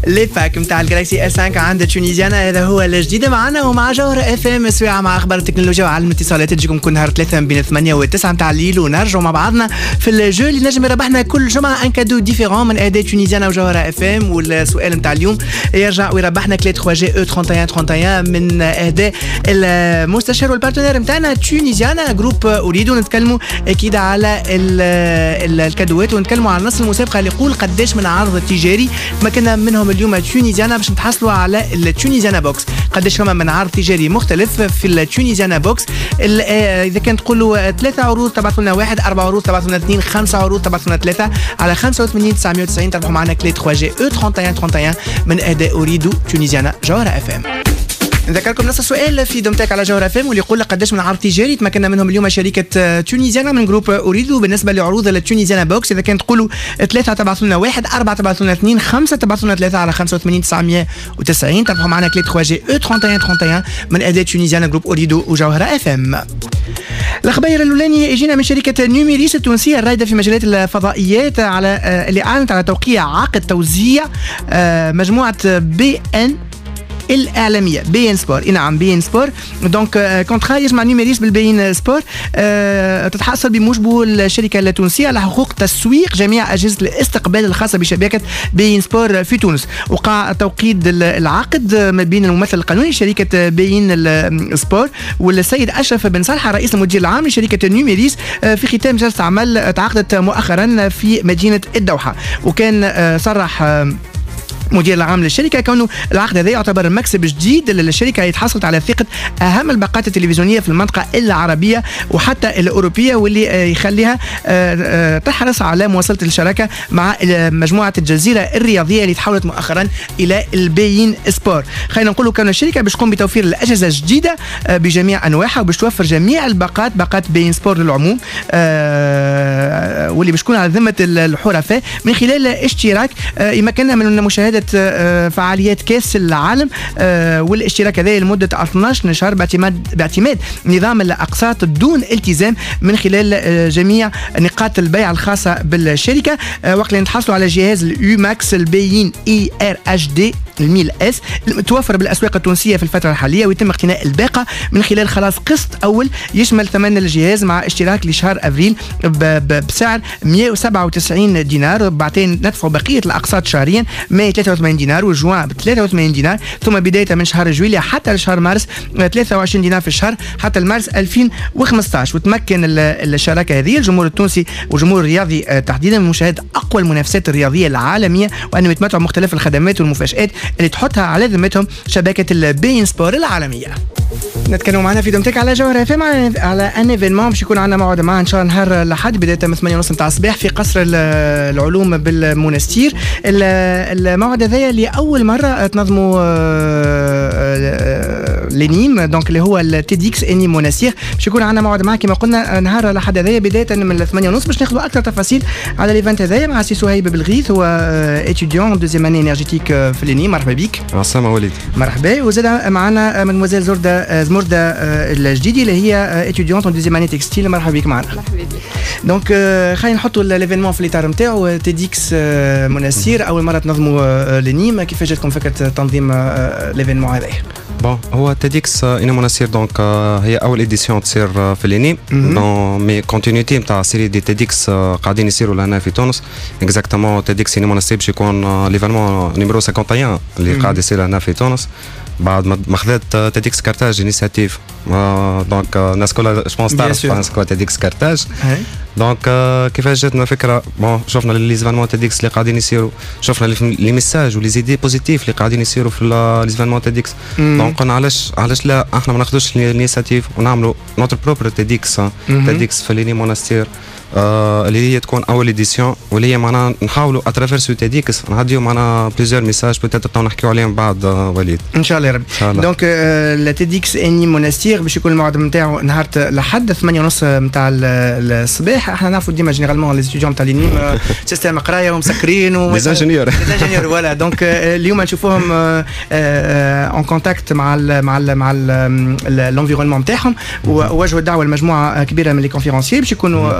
لي باك نتاع الجلاكسي اس 5 عند تونيزيانا. هذا هو الجديد معنا ومع جوهر اف ام سواعه مع اخبار التكنولوجيا وعلم الاتصالات. تجيكم كل نهار 3 بين 8 و 9 نتاع الليل ونرجعوا مع بعضنا في الجو اللي نجم يربحنا كل جمعه ان كادو ديفيرون من اداء تونيزيانا وجوهر اف ام. والسؤال نتاع اليوم يرجع ويربحنا كلي 3 جي او 3131 من اداء المستشار والبارتنير نتاعنا تونيزيانا جروب. اريدوا نتكلموا اكيد على الكادوات ونتكلموا على نص المسابقه اللي يقول قداش من عرض تجاري تمكنا منهم اليوم تونيزيانا باش نتحصلوا على التونيزيانا بوكس. قداش هما من عرض تجاري مختلف في التونيزيانا بوكس. اذا كان تقولوا 3 عروض تبعثوا لنا 1، 4 عروض تبعثوا لنا 2، 5 عروض تبعثوا لنا 3 على 85 990 تربحوا معنا كلي 3 جي او 3131 من اداء اريدوا تونيزيانا جوهر اف ام. نذكركم نفس السؤال في دومتك على جوهر اف ام واللي يقول لك قداش من عرض تجاري تمكنا منهم اليوم شركه تونيزيانا من جروب اريدو بالنسبه لعروض التونيزيانا بوكس. اذا كان تقولوا 3 تبعثوا لنا 1، 4 تبعثوا لنا 2، 5 تبعثوا لنا 3 على 85 990 تربحوا معنا كلي 3 جي او 3131 من اداء تونيزيانا جروب اريدو وجوهر اف ام. الخبير الاولاني يجينا من شركه نيوميريس التونسيه الرائده في مجالات الفضائيات على اللي اعلنت على توقيع عقد توزيع مجموعه بي ان الإعلامية بي ان سبور. نعم بي ان سبور دونك كونترا يجمع نيوميريس بالبي ان سبور. تتحصل بموجبه الشركة التونسية على حقوق تسويق جميع أجهزة الاستقبال الخاصة بشبكة بي ان سبور في تونس. وقع توقيد العقد ما بين الممثل القانوني لشركة بي ان سبور والسيد أشرف بن صالح رئيس المدير العام لشركة نيوميريس في ختام جلسة عمل تعقدت مؤخرا في مدينة الدوحة. وكان صرح مدير العام للشركه كونه العقد هذا يعتبر مكسب جديد للشركه يتحصل على ثقه اهم الباقات التلفزيونيه في المنطقه العربيه وحتى الاوروبيه واللي يخليها تحرص على مواصله الشراكه مع مجموعه الجزيره الرياضيه اللي تحولت مؤخرا الى البيين سبور. خلينا نقولوا كون الشركه باش تقوم بتوفير الاجهزه الجديده بجميع انواعها وباش توفر جميع باقات بيين سبور للعموم واللي باش تكون على ذمه الحرفاء من خلال اشتراك يمكننا من مشاهده فعاليات كاس العالم والاشتراك هذا لمده 12 شهر باعتماد نظام الاقساط دون التزام من خلال جميع نقاط البيع الخاصه بالشركه. وقت اللي نتحصلوا على جهاز اليو ماكس البيين اي ار اتش دي الميل اس متوفر بالاسواق التونسيه في الفتره الحاليه ويتم اقتناء الباقه من خلال خلاص قسط اول يشمل ثمن الجهاز مع اشتراك لشهر افريل بسعر 197 دينار. بعدين ندفع بقيه الاقساط شهريا 183 دينار وجوان ب 83 دينار ثم بدايه من شهر جويليا حتى لشهر مارس 23 دينار في الشهر حتى المارس 2015. وتمكن الشراكه هذه الجمهور التونسي والجمهور الرياضي تحديدا من مشاهده اقوى المنافسات الرياضيه العالميه وانهم يتمتعوا بمختلف الخدمات والمفاجات اللي تحطها على ذمتهم شبكه البين سبور العالميه. نتكلم معنا في دومتك على جوهر اف ام على ان ايفينمون باش يكون عندنا موعد معاه ان شاء الله نهار الاحد بدايه من 8:30 نتاع الصباح في قصر العلوم بالمنستير. الموعد هذايا اللي اول مره تنظموا لنيم دونك اللي هو التيديكس اني مونستير باش يكون عندنا موعد معاه كما قلنا نهار الاحد هذايا بدايه من 8:30 باش ناخذوا اكثر تفاصيل على الايفنت هذايا مع سي سهيب بالغيث هو اتيديون دوزيام اني انرجيتيك في لنيم. مرحبا بك. عسلامة وليد. مرحبا. وزاد معنا مدموزيل زمردة الجديدي اللي هي اتيديونت دوزيام اني تكستيل. مرحبا بك معنا. مرحبا بك. دونك خلينا نحطوا الايفينمون في الاطار نتاعو تيديكس منستير اول مره تنظموا لنيم. كيفاش جاتكم فكره تنظيم الايفينمون هذا؟ بون هو تيديكس اني منستير دونك هي اول اديسيون تصير في لينيم دون مي كونتينيتي نتاع سيري دي تيديكس قاعدين يصيروا لهنا في تونس. اكزاكتومون تيديكس اني منستير باش يكون ليفينمون نيميرو 51 اللي قاعد يصير هنا في تونس بعد ما خذت تيديكس كارتاج انيسياتيف دونك الناس كلها جو بونس تعرف كوا تيديكس كارتاج. دونك كيفاش جاتنا فكره بون شفنا ليزيفينمون تيديكس اللي قاعدين يصيروا شفنا لي ميساج ولي زيدي بوزيتيف اللي قاعدين يصيروا في ليزيفينمون تيديكس. دونك قلنا علاش لا احنا ما ناخذوش الانيسياتيف ونعملوا نوتر بروبر تيديكس في ليني مونستير اللي هي تكون اول اديسيون واللي هي معنا نحاولوا اترافير سو تيديكس نعديو معنا بليزيور ميساج بوتيتر نحكيو عليهم بعد وليد ان شاء الله يا رب. دونك التيديكس اني مونستير باش يكون الموعد نتاعو نهار الاحد 8:30 نتاع الصباح. احنا نعرفوا ديما جينيرالمون لي ستوديون تاع لينيم سيستم قرايه ومسكرين لي انجينيور فوالا. دونك اليوم نشوفوهم اون كونتاكت مع لونفيرونمون نتاعهم ووجهوا الدعوه لمجموعه كبيره من لي كونفيرونسيي باش يكونوا حاضرين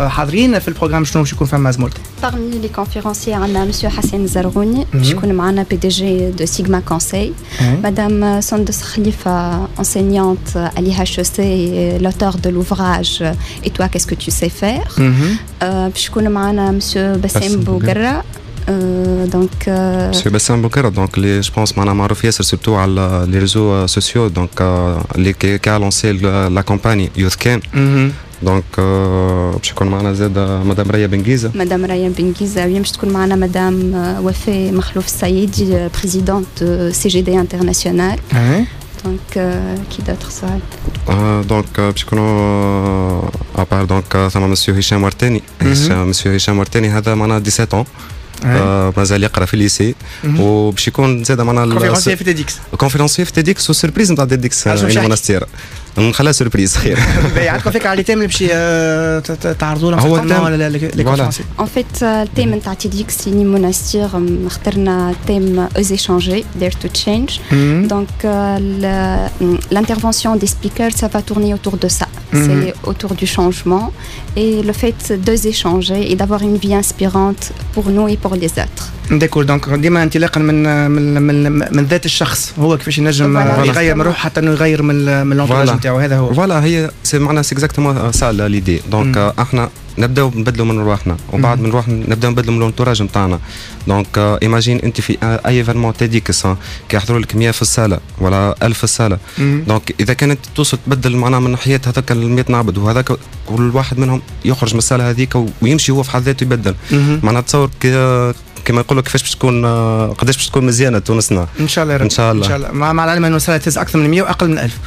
المتفرغين في البروغرام شنو باش يكون فما زمولت؟ Parmi les conférenciers, on a Monsieur Hassan Zargouni, je connais معنا PDG de Sigma Conseil, Madame Sandos Khalifa, enseignante à l'IHEC, l'auteur de l'ouvrage Et toi, qu'est-ce que tu sais faire? Je connais معنا Monsieur Bassem Bouguerra. Donc Monsieur Bassem Bouguerra, donc je pense معنا معروف ياسر surtout على les réseaux sociaux, donc qui a lancé la campagne Youth Can. دونك باش يكون معنا زاد مدام رايا بنجيزه. مدام رايا بنجيزه ويمش تكون معنا مدام وفاء مخلوف السيدي بريزيدونت سي جي دي انترناسيونال. دونك كي d'autres سؤال؟ دونك باش يكونوا ابار دونك ثم مسيو هشام ورتاني. مسيو هشام ورتاني هذا معنا 17 مازال يقرا في الليسي وباش يكون زاد معنا كونفيرونسي في تيديكس. كونفيرونسي في تيديكس وسيربريز نتاع تيديكس المونستير. نخليها سيربريز خير. عندكم فكره على التيم اللي باش تعرضوا لهم ولا لي كونفيرونسي؟ En fait التيم نتاع تيديكس ني مونستير اخترنا تيم اوز échanger dare to change. Donc l'intervention des speakers ça va tourner autour de ça. C'est autour du changement et le fait d'échanger et d'avoir une vie inspirante pour nous et pour les autres. داكور دونك ديما انطلاقا من ذات الشخص هو كيفاش ينجم يغير من روحه حتى انه يغير من الانتراج نتاعو هذا هو. فوالا هي سي معناها سي اكزاكتومون سا ليدي دونك احنا نبداو نبدلوا من رواحنا وبعد من رواحنا نبداو نبدلوا من الانتراج نتاعنا. دونك ايماجين انت في اي ايفينمون تيديكس كي يحضروا لك 100 في الصاله ولا 1000 في الصاله. دونك اذا كانت توصل تبدل معناها من حياه هذاك ال 100 نعبد وهذاك كل واحد منهم يخرج من الصاله هذيك ويمشي هو في حد ذاته يبدل. معناها تصور كما يقولوا كيفاش باش تكون قداش باش تكون مزيانه تونسنا ان شاء الله. ان شاء الله. ان شاء الله مع العلم انه صارت تهز اكثر من 100 واقل من 1000.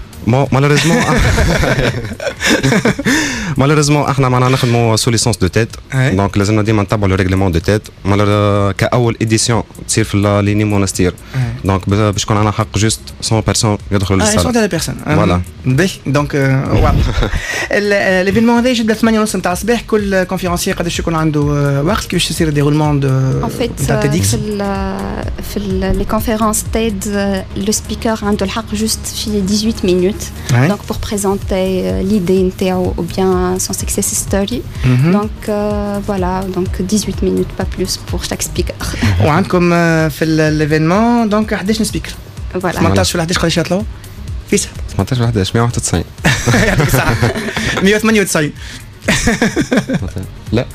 مالوريزمون احنا معنا نخدموا سو ليسونس دو تيت. دونك لازمنا ديما نتبعوا لو ريغليمون دو تيت كاول اديسيون تصير في ليني مونستير. دونك باش يكون عندنا حق جوست 100 بيرسون يدخلوا للصاله. 100 بيرسون فوالا. باهي دونك واضح. ليفينمون هذا يبدا 8:30 نتاع الصباح. كل كونفيرونسي قداش يكون عنده وقت كيفاش يصير ديرولمون نتاع تيديكس؟ في لي كونفيرونس تيد لو سبيكر عنده الحق جوست في 18 minutes. Donc pour présenter l'idée ou bien son success story. Donc voilà, donc 18 minutes pas plus pour chaque speaker. وعندكم في l'événement donc 11 speaker. Voilà. 18 في 11 قداش يطلعوا؟ فيسا 18 في 11 191. يعطيك الصحة. 198. لا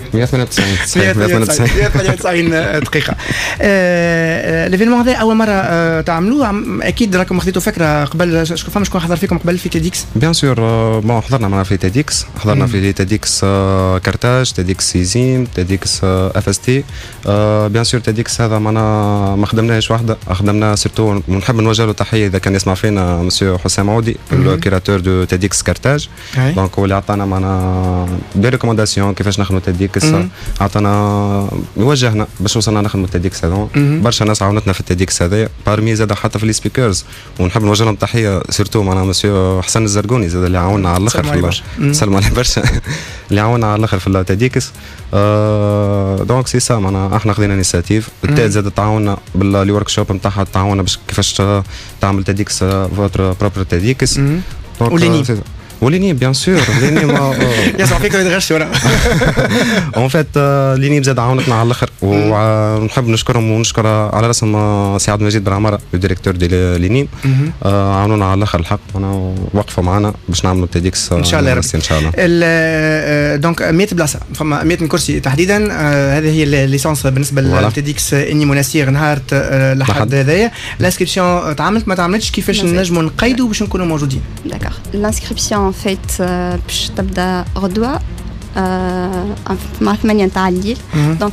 198 دقيقة. ليفينمون هذا أول مرة تعملوه أكيد راكم خذيتوا فكرة قبل. شكون حضر فيكم قبل في تيديكس؟ بيان سور بون حضرنا معنا في تيديكس. حضرنا في تيديكس كارتاج تيديكس سيزيم تيديكس اف اس تي. بيان سور تيديكس هذا معنا ما خدمناهش وحده خدمنا سيرتو ونحب نوجه له تحية إذا كان يسمع فينا مسيو حسام عودي الكيراتور دو تيديكس كارتاج. دونك هو اللي عطانا معنا دي ريكومونداسيون كيفاش نخدموا تيديكس. عطانا وجهنا باش وصلنا نخدموا التيديكس هذا. برشا ناس عاونتنا في التيديكس هذا بارمي زاد حتى في لي سبيكرز ونحب نوجه لهم تحيه سيرتو معنا مسيو حسن الزرقوني زاد اللي عاوننا على الاخر. سلم عليه برشا اللي عاوننا على الاخر في التيديكس. دونك سي سا معنا احنا خذينا انيشيتيف. التيد زاد تعاوننا باللي ورك شوب نتاعها تعاوننا باش كيفاش تعمل تيديكس فوتر بروبر تيديكس. وليني بيان سور ليني ما يسمع فيك يتغش ولا اون فيت ليني زاد عاونتنا على الاخر ونحب نشكرهم ونشكر على راسهم سي عبد المجيد برعمره الديريكتور دي ليني. عاونونا على الاخر الحق انا وقفوا معنا باش نعملوا تيديكس ان شاء الله ان شاء الله. دونك 100 بلاصه فما 100 كرسي تحديدا. هذه هي الليسونس بالنسبه للتيديكس اني مناسير نهار لحد هذايا. الانسكريبسيون تعملت ما تعملتش كيفاش نجموا نقيدوا باش نكونوا موجودين؟ داكور الانسكريبسيون en fait باش تبدا غدوه مع 8 نتاع الليل. دونك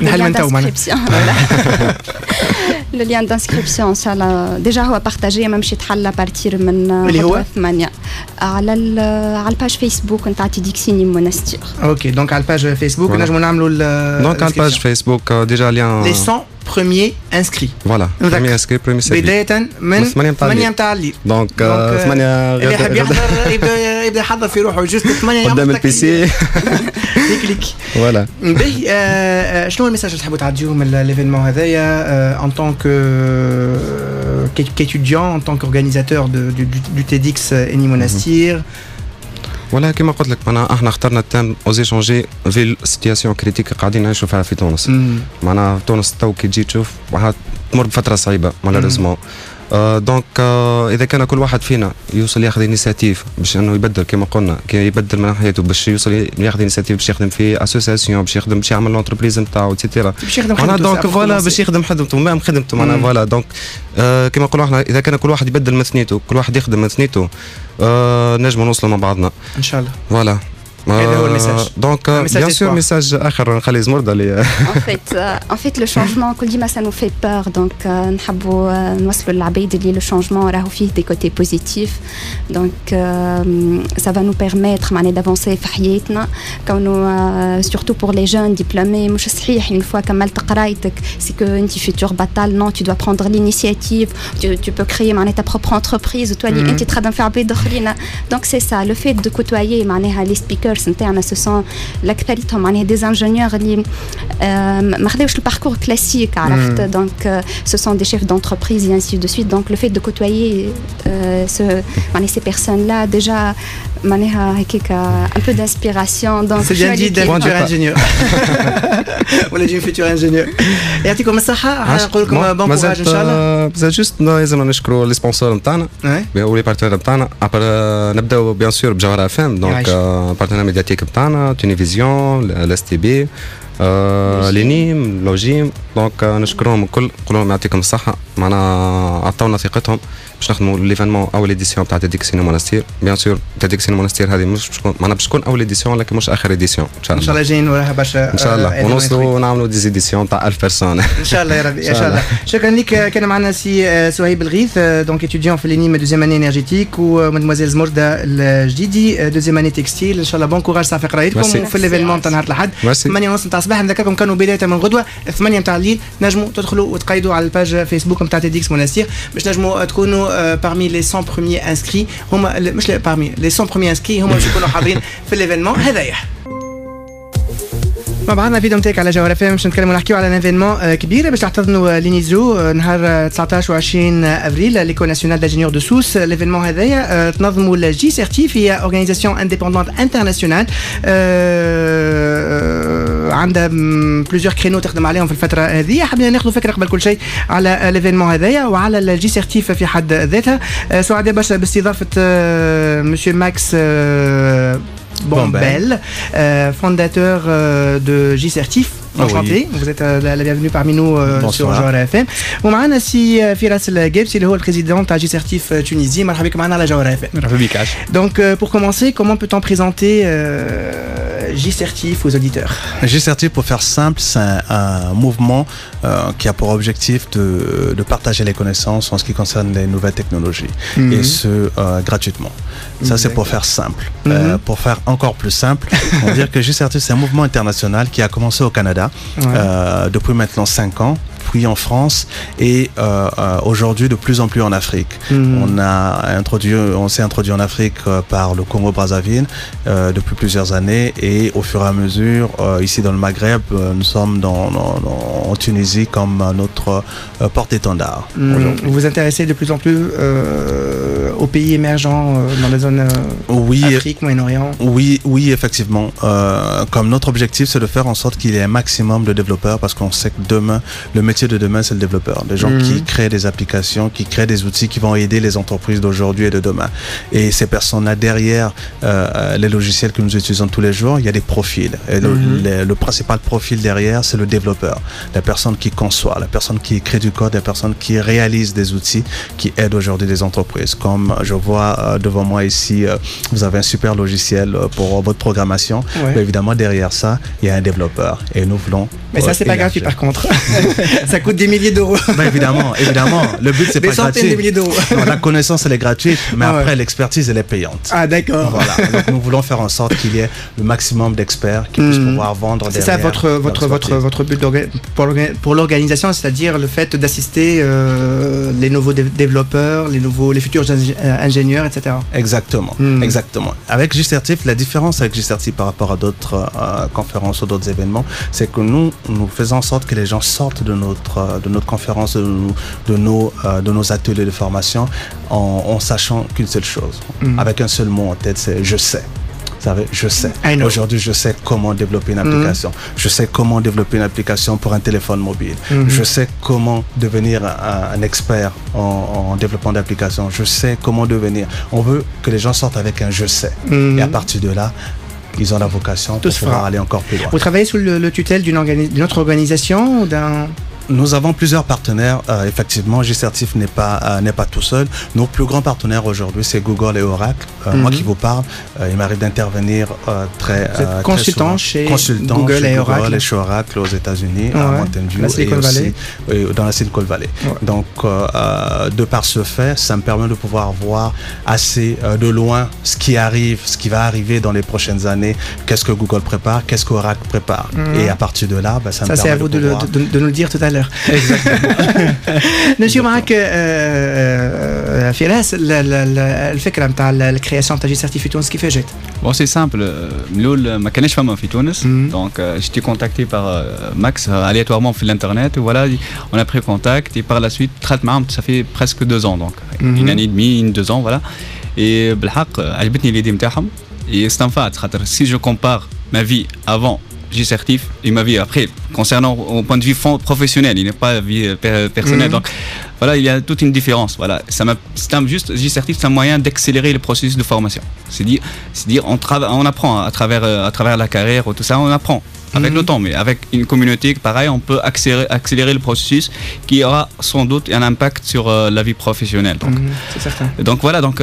le lien d'inscription ça déjà هو بارطاجي ما مشي تحل بارتير من 8 على الباج فيسبوك نتاع تيديكسيني مونستير. اوكي دونك على الباج فيسبوك نجموا نعملوا دونك على الباج فيسبوك ديجا ليان لي 100 premiers inscrits. Voilà, premier inscrit, premier service. بداية من 8 متاع الليل. دونك 8 اللي يحب يحضر يبدا يحضر في روحه جوست 8 قدام البي سي كليك. فوالا. باهي شنو الميساج اللي تحبوا تعديوه من ليفينمون هذايا en tant qu'étudiant, en tant qu'organisateur du TEDx Eni Monastir? ولا كما قلت لك معناها احنا اخترنا التام اوزي شونجي في السيتياسيون كريتيك قاعدين نعيشوا فيها في تونس. معناها تونس تو كي تجي تشوف تمر بفتره صعيبه مالوريزمون. دونك اذا كان كل واحد فينا يوصل ياخذ انيسياتيف باش انه يبدل كما قلنا كي يبدل من حياته باش يوصل ياخذ انيسياتيف باش يخدم في اسوسياسيون باش يخدم باش يعمل لونتربريز نتاعو اتسيتيرا باش يخدم خدمته دونك فوالا باش يخدم خدمته مام خدمته معناها فوالا دونك كما نقولوا احنا اذا كان كل واحد يبدل من ثنيته كل واحد يخدم من ثنيته نجموا نوصلوا مع بعضنا ان شاء الله فوالا هذا هو الميساج دونك بيان سور ميساج اخر نخلي زمرده اللي en fait le changement كل ديما ça nous fait peur donc نحبوا نوصلوا للعباد اللي le changement راهو فيه des côtés positifs donc ça va nous permettre معناها d'avancer في حياتنا كونه surtout pour les jeunes diplômés مش صحيح une fois كملت قرايتك c'est que انت futur بطل non tu dois prendre l'initiative tu peux créer معناها ta propre entreprise toi اللي انت تخدم في عباد اخرين donc c'est ça le fait de côtoyer معناها les speakers نتاعنا ce sont l'aكثريتهم معناها des ingénieurs اللي ما خداوش الباركور كلاسيك عرفت donc ce sont des chefs d'entreprise et ainsi de suite donc le fait de côtoyer ces personnes là déjà معناها هكاك un peu d'inspiration donc c'est bien dit d'un futur ingénieur ولا جين futur ingénieur يعطيكم الصحة نقول لكم بون كوراج ان شاء الله بزاف جوست لازم نشكروا لي سبونسور نتاعنا ولي بارتنير نتاعنا نبداو بيان سور بجوهرة اف ام دونك بارتنير ميدياتيك نتاعنا تونيفيزيون الاس تي بي لينيم لوجيم دونك نشكرهم الكل نقول لهم يعطيكم الصحة معنا عطاونا ثقتهم باش نخدموا ليفينمون اول اديسيون تاع تيديك سينما مونستير بيان سور تيديك سينما مونستير هذه مش باش تكون اول اديسيون لكن مش اخر اديسيون ان شاء الله. ان شاء الله جايين وراها برشا ان شاء الله ونوصلوا ونعملوا دي زيديسيون تاع 1000 بيرسون ان شاء الله يا ربي ان شاء الله. شكرا لك. كان معنا سي سهيب الغيث دونك اتيديون في لينيم دوزيام اني انرجيتيك ومادموزيل زمردة الجديدي دوزيام اني تكستيل. ان شاء الله بون كوراج صافي قرايتكم في ليفينمون تاع نهار الاحد 8:30 تاع الصباح. نذكركم كانوا بدايه من غدوه 8 تاع الليل نجموا تدخلوا وتقيدوا على الباج فيسبوك نتاع تيديكس مونستير باش نجموا تكونوا parmi les 100 premiers inscrits هما مش parmi les 100 premiers inscrits هما باش يكونوا حاضرين في ليفينمون هذايا. ما بعدنا فيديو نتاعك على جوهرة فام باش نتكلموا نحكيو على انفينمون كبير باش تحتضنوا لينيزو نهار 19 و20 افريل ليكول ناسيونال دانجينيور دو سوس. ليفينمون هذايا تنظموا الجي سيرتيف هي اورغانيزاسيون انديبوندونت انترناسيونال عندها بلوزيور كرينو تخدم عليهم في الفتره هذه. حبينا ناخذوا فكره قبل كل شيء على ليفينمون هذايا وعلى الجي سيرتيف في حد ذاتها. سعداء برشا باستضافه مسيو ماكس Bombel, fondateur de J-Certif. Enchanté, vous êtes la bienvenue parmi nous sur Jawhara FM. ومعنا سي فراس الجابسي اللي هو البريزيدون تاع J-Certif Tunisie. مرحبا بك معنا على Jawhara FM. مرحبا بك عاش. Donc pour commencer, comment peut-on présenter J-Certif aux auditeurs? J-Certif, pour faire simple, c'est un mouvement qui a pour objectif de partager les connaissances en ce qui concerne les nouvelles technologies et ce gratuitement. Ça c'est pour faire simple. Pour faire encore plus simple, on va dire que J-Certif c'est un mouvement international qui a commencé au Canada depuis maintenant 5 ans. Puis en France et aujourd'hui de plus en plus en Afrique. On s'est introduit en Afrique par le Congo-Brazzaville depuis plusieurs années et au fur et à mesure ici dans le Maghreb nous sommes en Tunisie comme notre porte-étendard. Vous vous intéressez de plus en plus aux pays émergents dans les zones Afrique, Moyen-Orient? Oui, effectivement. Comme notre objectif c'est de faire en sorte qu'il y ait un maximum de développeurs parce qu'on sait que demain le métier de demain c'est le développeur, des gens qui créent des applications, qui créent des outils qui vont aider les entreprises d'aujourd'hui et de demain. Et ces personnes-là derrière les logiciels que nous utilisons tous les jours, il y a des profils. Et le principal profil derrière c'est le développeur, la personne qui conçoit, la personne qui crée du code, la personne qui réalise des outils qui aident aujourd'hui des entreprises. Comme je vois devant moi ici, vous avez un super logiciel pour votre programmation. Mais évidemment derrière ça, il y a un développeur et nous voulons. Mais ça c'est pas gratuit par contre. Ça coûte des milliers d'euros. Ben évidemment. Le but c'est pas gratuit. Des centaines de milliers d'euros. Non, la connaissance elle est gratuite, mais après l'expertise elle est payante. Ah d'accord. Voilà. Donc nous voulons faire en sorte qu'il y ait le maximum d'experts qui puissent pouvoir vendre derrière. C'est ça votre but pour l'organisation, c'est-à-dire le fait d'assister les nouveaux développeurs, les futurs ingénieurs, etc. Exactement. Exactement. Avec J-Certif, la différence avec J-Certif par rapport à d'autres conférences ou d'autres événements, c'est que nous faisons en sorte que les gens sortent de notre conférence, de nos ateliers de formation en sachant qu'une seule chose, avec un seul mot en tête, c'est je sais. savez, je sais. Aujourd'hui, je sais comment développer une application. Je sais comment développer une application pour un téléphone mobile. Je sais comment devenir un expert en développement d'applications. Je sais comment devenir. On veut que les gens sortent avec un je sais. Et à partir de là, ils ont la vocation pour pouvoir aller encore plus loin. Vous travaillez sous le tutelle d'une autre organisation ou d'un... Nous avons plusieurs partenaires. Effectivement, G-Certif n'est pas tout seul. Nos plus grands partenaires aujourd'hui, c'est Google et Oracle. Moi qui vous parle, il m'arrive d'intervenir très consultant chez Google et Oracle. Et chez Oracle aux États-Unis, à Mountain View, et aussi dans la Silicon Valley. Donc, de par ce fait, ça me permet de pouvoir voir assez de loin ce qui arrive, ce qui va arriver dans les prochaines années. Qu'est-ce que Google prépare, qu'est-ce qu'Oracle prépare. Et à partir de là, ça me permet c'est à vous de nous le dire tout à l'heure. Exactement. نمشيو معك فراس الفكره نتاع الكرياسيون تاع G-Certif في تونس كيفاش جات؟ Bon, c'est simple. Mloul, ma canne femme في Tunis. Donc, j'étais contacté par Max aléatoirement sur l'internet. Et voilà, on a pris contact. Et par la suite, ça fait presque 2 ans. Donc, une année et demie, 2 ans, voilà. Et بالحق عجبتني l'idée نتاعهم. Et c'est un fait. Si je compare ma vie avant G-Certif et ma vie après, concernant au point de vue professionnel, il n'est pas vie personnelle. Donc voilà, il y a toute une différence. Voilà, juste G-Certif, c'est un moyen d'accélérer le processus de formation. C'est-à-dire on apprend à travers la carrière ou tout ça, on apprend avec le temps, mais avec une communauté pareil, on peut accélérer le processus qui aura sans doute un impact sur la vie professionnelle. Donc, c'est certain. Donc voilà, donc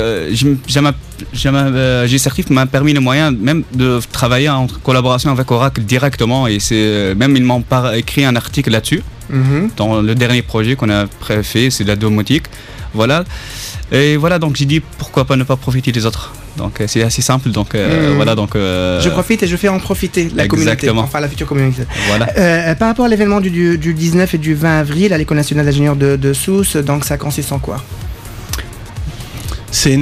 G-Certif m'a permis le moyen même de travailler en collaboration avec Oracle directement, et même ils m'ont écrit un article là-dessus dans le dernier projet qu'on a fait, c'est la domotique. Voilà. Et voilà, donc j'ai dit pourquoi pas ne pas profiter des autres. Donc c'est assez simple. Donc voilà, donc je profite et je fais en profiter la communauté, enfin la future communauté. Voilà. Par rapport à l'événement du 19 et du 20 avril à l'École nationale d'ingénieurs de Sousse, donc ça consiste en quoi? C'est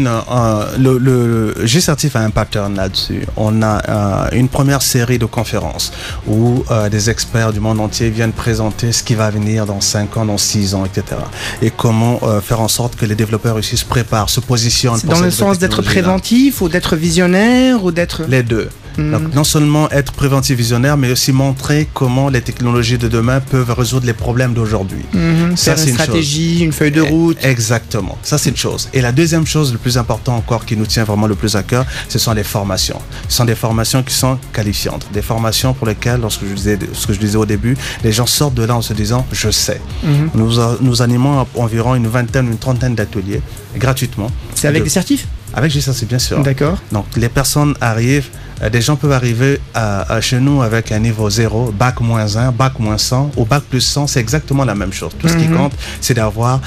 le G-Certif a un pattern là-dessus. On a une première série de conférences où des experts du monde entier viennent présenter ce qui va venir dans 5 ans, dans 6 ans, etc. Et comment faire en sorte que les développeurs aussi se préparent, se positionnent. C'est dans le sens d'être préventif ou d'être visionnaire ou d'être... Les deux. Donc, non seulement être préventif visionnaire, mais aussi montrer comment les technologies de demain peuvent résoudre les problèmes d'aujourd'hui. Ça, c'est une stratégie, une feuille de route. Exactement. Ça, c'est une chose. Et la deuxième chose, le plus important encore, qui nous tient vraiment le plus à cœur, ce sont les formations. Ce sont des formations qui sont qualifiantes. Des formations pour lesquelles, ce que je disais au début, les gens sortent de là en se disant « je sais ». Nous animons environ une trentaine d'ateliers gratuitement. C'est avec des certifs? Avec G-Certif, bien sûr. D'accord. Donc, les personnes arrivent, des gens peuvent arriver chez nous avec un niveau 0, bac -1, bac -100 ou bac +100, c'est exactement la même chose. Tout ce qui compte, c'est d'avoir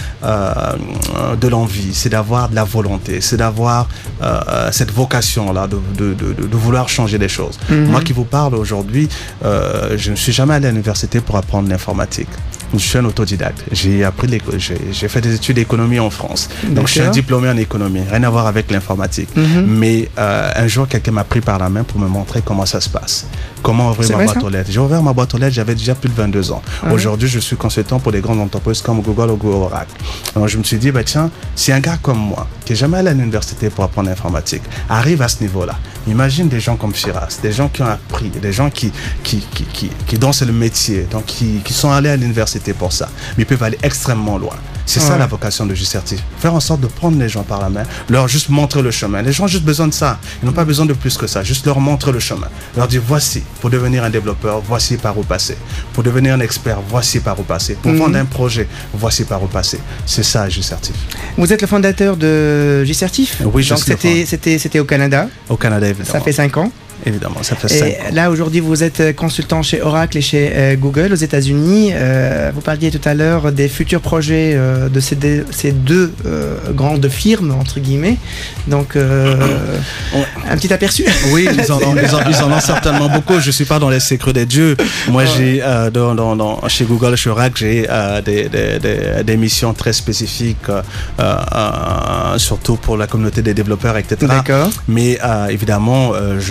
de l'envie, c'est d'avoir de la volonté, c'est d'avoir cette vocation-là de vouloir changer les choses. Moi qui vous parle aujourd'hui, je ne suis jamais allé à l'université pour apprendre l'informatique. Je suis un autodidacte. J'ai fait des études d'économie en France. Donc, je suis un diplômé en économie. Rien à voir avec l'informatique. Mais un jour, quelqu'un m'a pris par la main pour me montrer comment ça se passe. Comment ouvrir ma boîte aux lettres. J'ai ouvert ma boîte aux lettres, j'avais déjà plus de 22 ans. Aujourd'hui, je suis consultant pour des grandes entreprises comme Google ou Google Oracle. Alors, je me suis dit, tiens, si un gars comme moi, qui n'est jamais allé à l'université pour apprendre l'informatique, arrive à ce niveau-là, imagine des gens comme Firas, des gens qui ont appris, des gens qui dansent le métier, donc qui sont allés à l'université pour ça, mais ils peuvent aller extrêmement loin. C'est ça la vocation de G-Certif. Faire en sorte de prendre les gens par la main, leur juste montrer le chemin. Les gens ont juste besoin de ça. Ils n'ont pas besoin de plus que ça. Juste leur montrer le chemin. Leur dire voici, pour devenir un développeur, voici par où passer. Pour devenir un expert, voici par où passer. Pour vendre un projet, voici par où passer. C'est ça G-Certif. Vous êtes le fondateur de G-Certif? Oui, je suis. C'était au Canada? Au Canada, évidemment. Ça fait 5 ans? Évidemment, ça fait 5 ans. Et là, aujourd'hui, vous êtes consultant chez Oracle et chez Google aux États-Unis. Vous parliez tout à l'heure des futurs projets de ces deux grandes firmes, entre guillemets. Donc, un petit aperçu. Oui, ils en ont certainement beaucoup. Je ne suis pas dans les secrets des dieux. Moi, j'ai chez Google, chez Oracle, j'ai des missions très spécifiques, surtout pour la communauté des développeurs, etc. D'accord. Mais évidemment,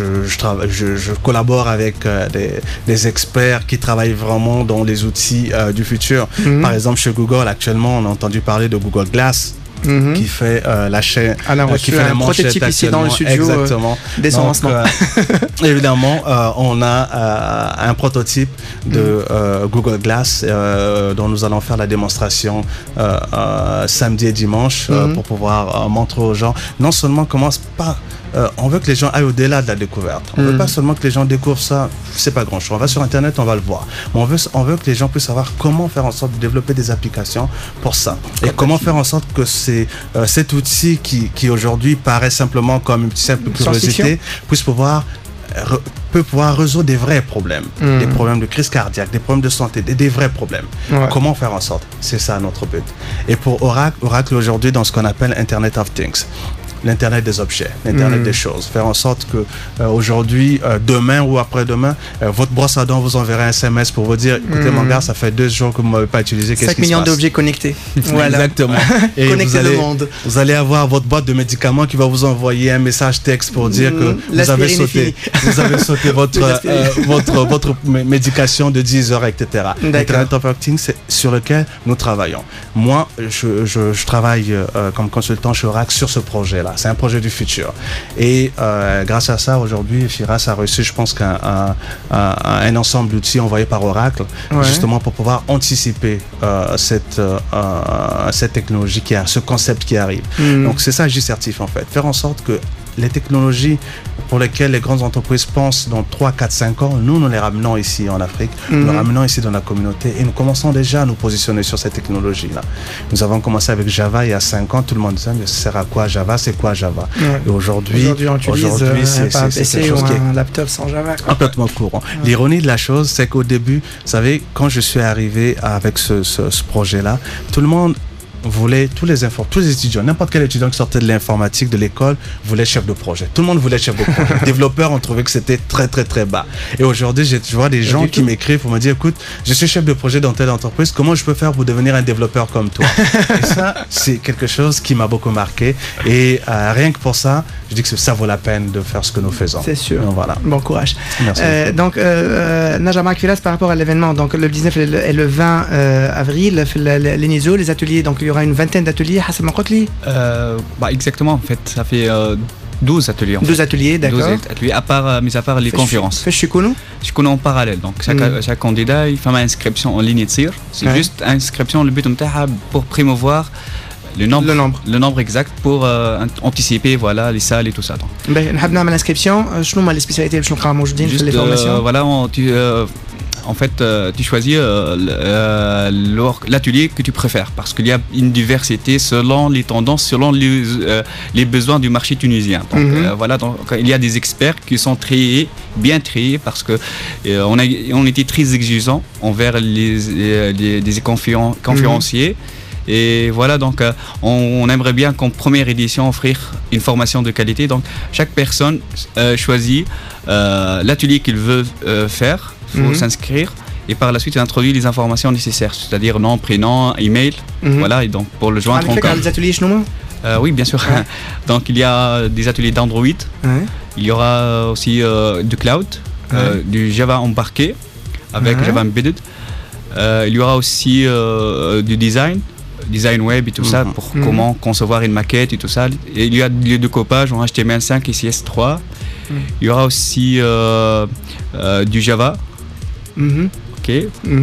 je collabore avec des experts qui travaillent vraiment dans les outils du futur. Par exemple, chez Google, actuellement, on a entendu parler de Google Glass. qui fait la chaîne, qui fait un prototype ici dans le studio. Exactement. Dès son lancement. Évidemment, on a un prototype de Google Glass dont nous allons faire la démonstration samedi et dimanche pour pouvoir montrer aux gens non seulement comment on veut que les gens aillent au-delà de la découverte. On veut pas seulement que les gens découvrent ça, c'est pas grand-chose. On va sur Internet, on va le voir. Mais on veut que les gens puissent savoir comment faire en sorte de développer des applications pour ça. Et comment faire en sorte que cet outil qui aujourd'hui paraît simplement comme une simple curiosité peut pouvoir résoudre des vrais problèmes. Des problèmes de crise cardiaque, des problèmes de santé, des vrais problèmes. Ouais. Comment faire en sorte? C'est ça notre but. Et pour Oracle aujourd'hui, dans ce qu'on appelle Internet of Things, l'Internet des objets, l'Internet des choses. Faire en sorte que aujourd'hui, demain ou après-demain, votre brosse à dents vous enverra un SMS pour vous dire écoutez mon gars, ça fait 2 jours que vous ne m'avez pas utilisé, qu'est-ce qui se passe? 5 millions d'objets connectés. Voilà. Exactement. Et connecter le monde. Vous allez avoir votre boîte de médicaments qui va vous envoyer un message texte pour dire que vous avez sauté votre médication de 10 heures, etc. Internet of Things, c'est sur lequel nous travaillons. Moi, je travaille comme consultant chez Oracle sur ce projet-là. C'est un projet du futur. Et grâce à ça, aujourd'hui, Firas a reçu, je pense, un ensemble d'outils envoyés par Oracle, justement pour pouvoir anticiper cette technologie ce concept qui arrive. Donc c'est ça, J-Certif, en fait. Faire en sorte que les technologies pour lesquelles les grandes entreprises pensent dans 3, 4, 5 ans, nous les ramenons ici en Afrique, nous les ramenons ici dans la communauté et nous commençons déjà à nous positionner sur ces technologies-là. Nous avons commencé avec Java il y a 5 ans, tout le monde disait mais ça sert à quoi Java, c'est quoi Java? Et aujourd'hui on utilise un PC ou un laptop sans Java. Complètement courant. L'ironie de la chose, c'est qu'au début, vous savez, quand je suis arrivé avec ce projet-là, tout le monde voulait, tous les étudiants, n'importe quel étudiant qui sortait de l'informatique, de l'école, voulait chef de projet. Tout le monde voulait chef de projet. Les développeurs ont trouvé que c'était très très très bas. Et aujourd'hui, je vois des gens qui m'écrivent pour me dire écoute, je suis chef de projet dans telle entreprise, comment je peux faire pour devenir un développeur comme toi? Et ça, c'est quelque chose qui m'a beaucoup marqué. Et rien que pour ça, je dis que ça vaut la peine de faire ce que nous faisons. C'est sûr. Donc, voilà. Bon courage. Merci. Donc, Najama Firas, par rapport à l'événement, donc le 19 et le 20 avril, les ateliers, donc il y aura une vingtaine d'ateliers, Hassan Makotli. Exactement, en fait, ça fait 12 ateliers. 12 ateliers, d'accord. 12 ateliers, mis à part les conférences. Je connais en parallèle. Donc, chaque candidat, il fait une inscription en ligne. C'est juste inscription, le but pour promouvoir le nombre exact pour anticiper les salles et tout ça. On va faire l'inscription. Quelles sont les spécialités que nous avons les formations? En fait, tu choisis l'atelier que tu préfères parce qu'il y a une diversité selon les tendances, selon les besoins du marché tunisien. Donc, donc il y a des experts qui sont bien triés parce que on était très exigeants envers les conférenciers. Et voilà, donc on aimerait bien qu'en première édition offrir une formation de qualité. Donc chaque personne choisit l'atelier qu'il veut faire. Il faut s'inscrire et par la suite il introduit les informations nécessaires, c'est-à-dire nom, prénom, email. Voilà, et donc pour le joindre encore. Les ateliers oui, bien sûr. Donc il y a des ateliers d'Android. Il y aura aussi du cloud, du Java embarqué avec Java Embedded. Il y aura aussi du design web et tout ça pour comment concevoir une maquette et tout ça. Et il y a du découpage en HTML5 et CSS3. Il y aura aussi du Java. Ok.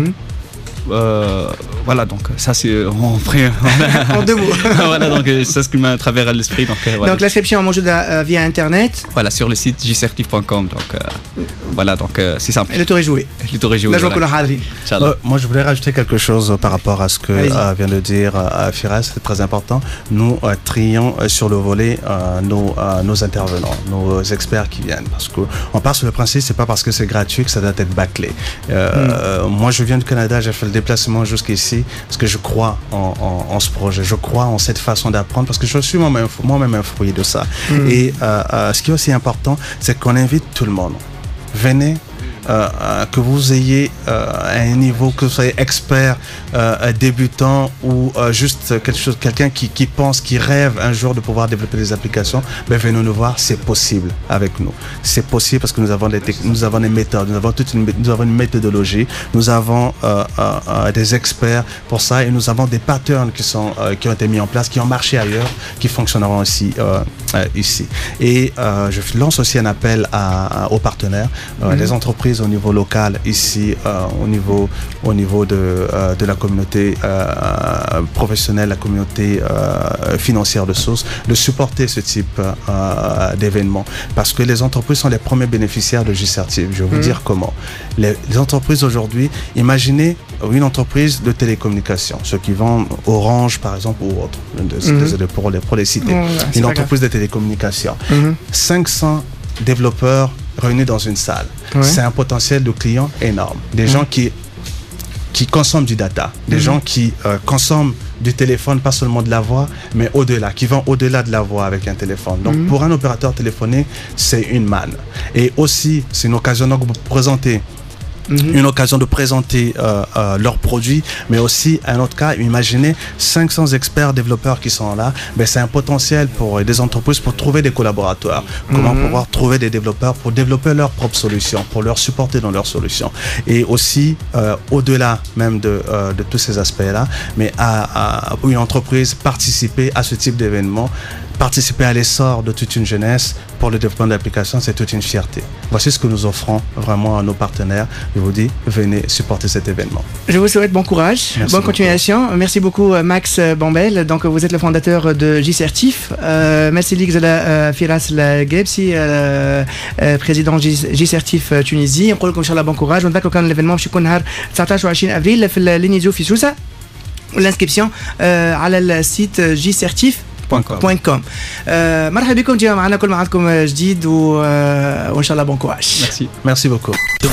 Voilà, donc ça c'est en 2 mots. Voilà, donc c'est ce qui m'a traversé l'esprit. Donc l'inscription est موجودة via internet. Voilà, sur le site jcertif.com. Donc voilà, donc c'est simple. Et le tour est joué. Moi je voulais rajouter quelque chose par rapport à ce que vient de dire Firas, c'est très important. Nous trions sur le volet nos intervenants, nos experts qui viennent, parce qu'on part sur le principe, c'est pas parce que c'est gratuit que ça doit être bâclé. Moi je viens du Canada, j'ai fait le déplacement jusqu'ici parce que je crois en ce projet, je crois en cette façon d'apprendre parce que je suis moi-même un fruit de ça. Et ce qui est aussi important, c'est qu'on invite tout le monde. Venez que vous ayez un niveau, que vous soyez expert, débutant ou juste quelqu'un qui pense, qui rêve un jour de pouvoir développer des applications, venez nous voir, c'est possible avec nous. C'est possible parce que nous avons des méthodes, nous avons une méthodologie, nous avons des experts pour ça et nous avons des patterns qui ont été mis en place, qui ont marché ailleurs, qui fonctionneront aussi ici. Et je lance aussi un appel aux partenaires, les entreprises au niveau local ici, au niveau de la communauté professionnelle, la communauté financière de source, de supporter ce type d'événements. Parce que les entreprises sont les premiers bénéficiaires de J-Certif. Je vais vous dire comment. Les entreprises aujourd'hui, imaginez une entreprise de télécommunication, ceux qui vendent Orange par exemple ou autre, désolé pour les citer. Une entreprise de télécommunication. 500 développeurs réunis dans une salle. C'est un potentiel de clients énorme. Des gens qui consomment du data, des gens qui consomment du téléphone, pas seulement de la voix, mais au-delà, qui vont au-delà de la voix avec un téléphone. Donc pour un opérateur téléphonique, c'est une manne. Et aussi, c'est une occasion de vous présenter. Une occasion de présenter leurs produits, mais aussi un autre cas, imaginez 500 experts développeurs qui sont là, c'est un potentiel pour des entreprises pour trouver des collaborateurs, comment pouvoir trouver des développeurs pour développer leurs propres solutions, pour leur supporter dans leurs solutions. Et aussi, au-delà même de tous ces aspects-là, mais à une entreprise participer à ce type d'événement, participer à l'essor de toute une jeunesse pour le développement d'applications, c'est toute une fierté. Voici ce que nous offrons vraiment à nos partenaires. Je vous dis, venez supporter cet événement. Je vous souhaite bon courage, bonne continuation. Merci beaucoup Max Bombel. Donc vous êtes le fondateur de J-Certif. Merci ليك زلا فراس الجابسي président J-Certif Tunisie. نقول لكم ان شاء الله bon courage. ونذكروا كان الايفينمون باش يكون نهار 19 و20 ابريل في اللينيزو في سوسه. والانسكريبسيون على السيت jcertif.com. مرحبا بكم، جينا معنا كل ما عندكم جديد وان شاء الله بون كوراج. Merci beaucoup.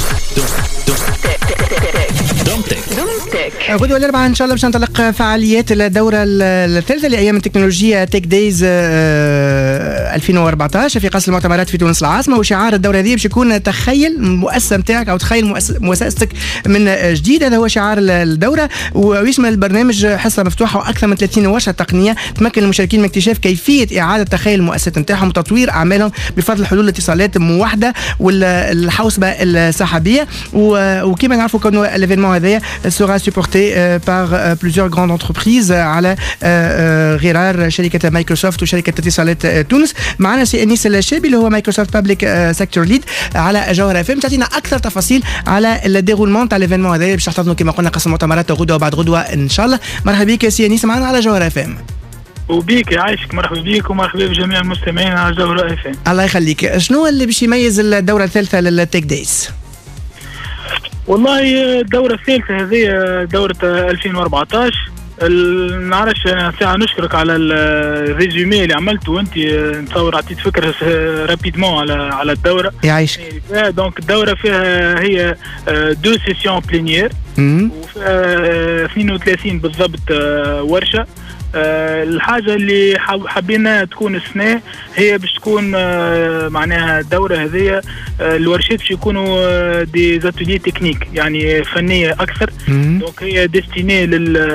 غدوة الأربعاء إن شاء الله باش ننطلق فعاليات الدورة الثالثة لأيام التكنولوجيا تيك دايز 2014 في قصر المؤتمرات في تونس العاصمة. وشعار الدورة هذه باش يكون تخيل المؤسسة نتاعك أو تخيل مؤسستك من جديد. هذا هو شعار الدورة، ويشمل البرنامج حصة مفتوحة وأكثر من 30 ورشة تقنية تمكن المشاركين من اكتشاف كيفية إعادة تخيل المؤسسة نتاعهم وتطوير أعمالهم بفضل حلول الاتصالات موحدة والحوسبة السحابية. وكما نعرفوا كونه الإيفينمون هذايا sera supporté par plusieurs grandes entreprises على غرار شركة مايكروسوفت وشركة اتصالات تونس. معنا سي أنيس الشابي اللي هو مايكروسوفت بابليك سيكتور ليد على جوهر FM. تعطينا أكثر تفاصيل على الديرولمون تاع الإيفينمون هذايا باش تحتضنوا كما قلنا قسم المؤتمرات غدوة وبعد غدوة إن شاء الله. مرحبا بك سي أنيس معنا على جوهر FM. وبيك يعيشك، مرحبا بيك ومرحبا بجميع المستمعين على جوهر FM. الله يخليك. شنو اللي باش يميز الدورة الثالثة للتيك دايز؟ والله الدورة الثالثة هذه دورة 2014. نعرفش أنا ساعة نشكرك على الريزومي اللي عملته وأنت، نتصور عطيت فكرة رابيدمون على الدورة. يعيشك. دونك الدورة فيها هي 2 سيسيون بلينيير وفيها 32 بالضبط ورشة. الحاجة اللي حبينا تكون السنة هي باش تكون معناها الدورة هذه الورشات باش يكونوا دي زاتولي تكنيك يعني فنية أكثر. دونك هي ديستيني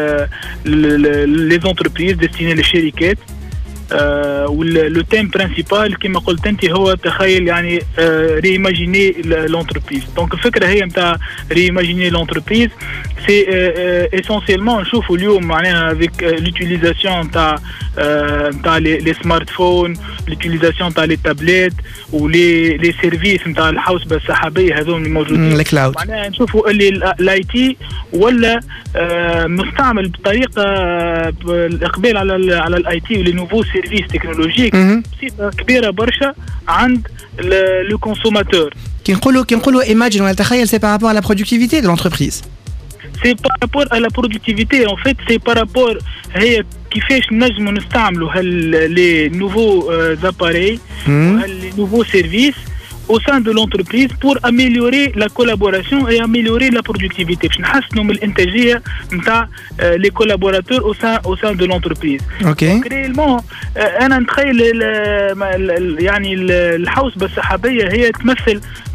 لي زونتربريز، ديستيني للشركات. واللو تيم برينسيبال كما قلت انت هو تخيل يعني ريماجيني لونتربريز. دونك الفكره هي نتاع ريماجيني لونتربريز سي اسونسيلمون نشوفوا اليوم معناها افيك لوتيليزاسيون نتاع لي سمارت فون، لوتيليزاسيون نتاع لي تابليت ولي سيرفيس نتاع الحوسبه السحابيه هذول اللي موجودين الكلاود. معناها نشوفوا اللي الاي تي ولا مستعمل بطريقه الاقبال على الاي تي ولي نوفو سيرفيس تكنولوجيك بصفه كبيره برشا عند لو كونسوماتور. كي نقولوا ايماجين ولا تخيل سي بارابور على برودكتيفيتي دو لونتربريز. سي بارابور على برودكتيفيتي ان فيت، سي بارابور هي كيفاش نجموا نستعملوا لي نوفو زاباري لي نوفو سيرفيس au sein de l'entreprise pour améliorer la collaboration et améliorer la productivité. باش نحسنوا من الانتاجيه نتاع لي كولابوراتور au sein de l'entreprise. اوكي. ريلمون انا نتخيل يعني الحوسبه السحابيه هي تمثل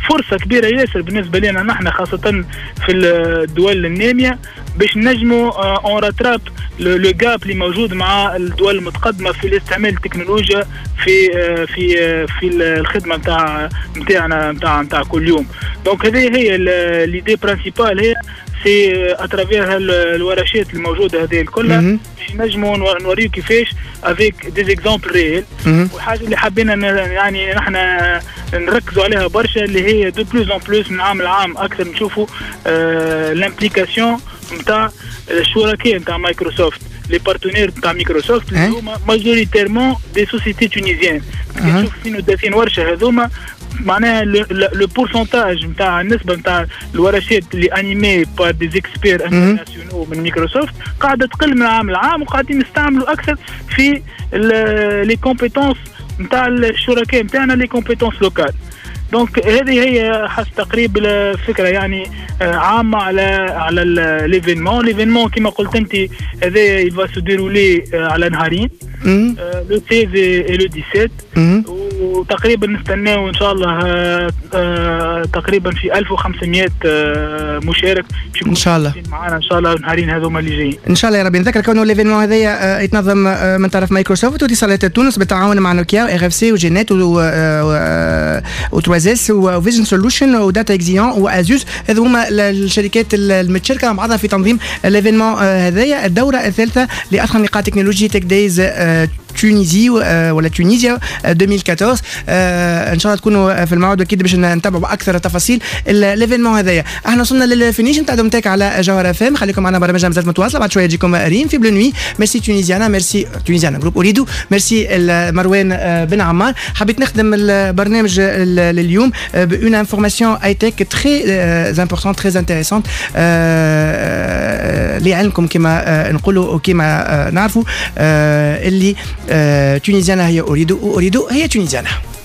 فرصة كبيرة ياسر بالنسبة لنا نحن خاصة في الدول النامية باش نجموا اون راتراب لو جاب اللي موجود مع الدول المتقدمة في الاستعمال التكنولوجيا في الخدمة نتاع كل يوم. دونك هذه هي ليدي برانسيبال هي سي اترافير الورشات الموجودة هذه الكلها باش نجموا نوريو كيفاش افيك دي اكزامبل ريال. والحاجة اللي حبينا يعني نحن نركزوا عليها برشا اللي هي دو بلوز ان بلوس من عام لعام اكثر نشوفوا لامبليكاسيون نتاع الشركاء نتاع مايكروسوفت لي بارتنير نتاع مايكروسوفت اللي هما ماجوريتيرمون دي سوسيتي تونيزيان. نشوف فين دافين ورشه هذوما معناها لو بورسونتاج نتاع النسبه نتاع الورشات اللي انيمي بار دي اكسبير انترناسيونال من مايكروسوفت قاعده تقل من عام لعام وقاعدين نستعملوا اكثر في لي كومبيتونس نتاع الشركاء نتاعنا لي كومبيتونس لوكال. دونك هذه هي حسب تقريب الفكره يعني عامه على ليفينمون كما قلت انت هذا يفا سو ديرولي على نهارين لو 16 et le 17 وتقريبا نستناو ان شاء الله تقريبا في 1500 مشارك ان شاء الله معنا ان شاء الله نهارين هذوما اللي جايين ان شاء الله يا ربي. نذكر كونه ليفينمون هذايا يتنظم من طرف مايكروسوفت واتصالات تونس بالتعاون مع نوكيا واغ اف سي وجينات و 3اس وفيجن سولوشن وداتا اكزيون وازوس. هذو هما الشركات المتشاركه مع بعضها في تنظيم ليفينمون هذايا الدوره الثالثه لادخل نقاط تكنولوجي تك دايز تونيزي ولا تونيزيا 2014. ان شاء الله تكونوا في الموعد واكيد باش نتابعوا اكثر تفاصيل ليفينمون هذايا. احنا وصلنا للفينيش نتاع دومتك على جوهر اف ام. خليكم معنا برنامج مازالت متواصله بعد شويه يجيكم ريم في بلو نوي. ميرسي تونيزيانا ميرسي تونيزيانا جروب اوريدو ميرسي مروان بن عمار. حبيت نخدم البرنامج لليوم بون انفورماسيون اي تك تري امبورطون تري انتريسونت لعلمكم كما نقولوا وكما نعرفوا اللي تونيزيانا هي أريد هي تونيزيانا.